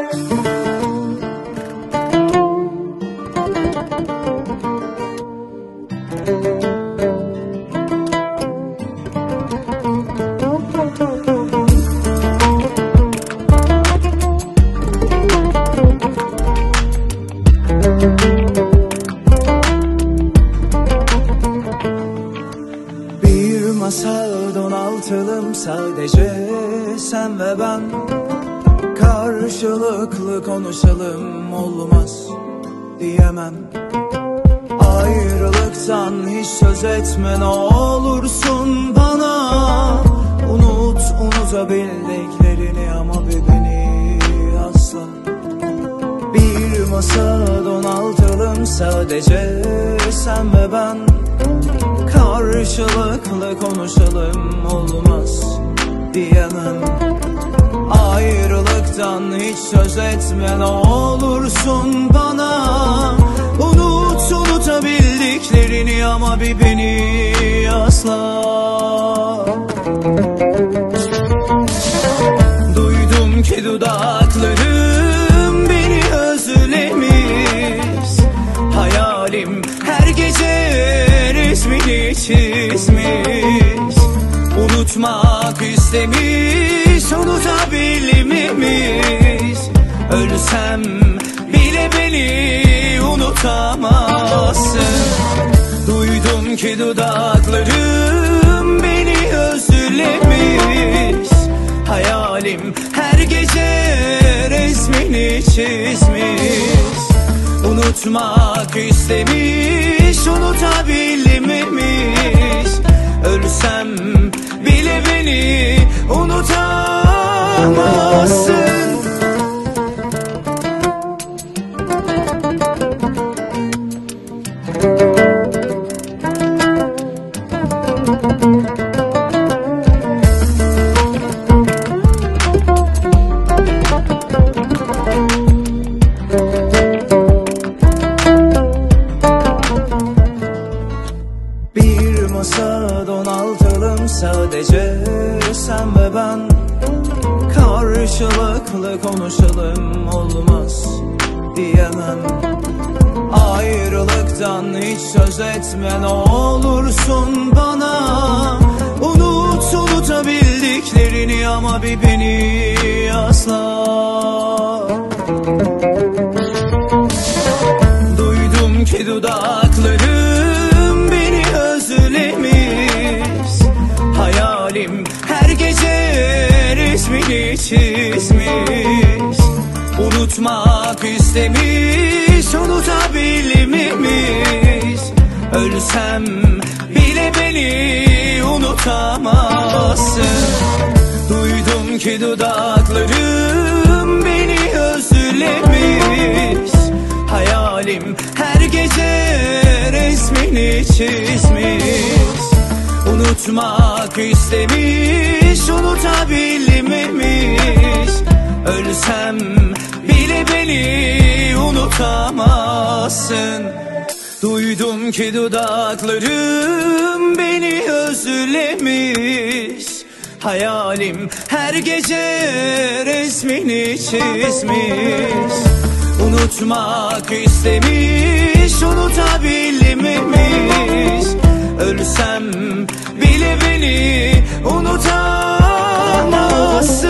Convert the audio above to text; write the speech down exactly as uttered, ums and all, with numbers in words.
Bir masal donaltalım sadece sen ve ben. Karşılıklı konuşalım, olmaz diyemem. Ayrılıktan hiç söz etme ne olursun bana. Unut unutabildiklerini ama bir beni asla. Bir masa donaltalım sadece sen ve ben. Karşılıklı konuşalım, olmaz diyemem. Ayrılıktan hiç söz etme ne olursun bana. Unut unutabildiklerini ama bir beni asla. Duydum ki dudaklarım beni özlemiş. Hayalim her gece resmini çizmiş. Unutmak istemiş, unutabilmemiş. Ölsem bile beni unutamazsın. Duydum ki dudaklarım beni özlemiş. Hayalim her gece resmini çizmiş. Unutmak istemiş, unutabilmemiş. Ölsem bile beni unutamazsın. Bir masa donaltalım sadece sen ve ben. Karşılıklı konuşalım, olmaz diyemem. Ayrılıktan hiç söz etme ne olursun bana. Unut unutabildiklerini ama bir beni asla. Duydum ki dudaklarım beni özlemiş. Hayalim her gece resmini çizmiş. Unutmak istemiş, unutabilmemiş. Ölsem bile beni unutamazsın. Duydum ki dudaklarım beni özlemiş. Hayalim her gece resmini çizmiş. Unutmak istemiş, unutabilmemiş. Ölsem bile beni unutamazsın. Duydum ki dudaklarım beni özlemiş. Hayalim her gece resmini çizmiş. Unutmak istemiş, unutabilmemiş. Ölsem bile beni unutamazsın.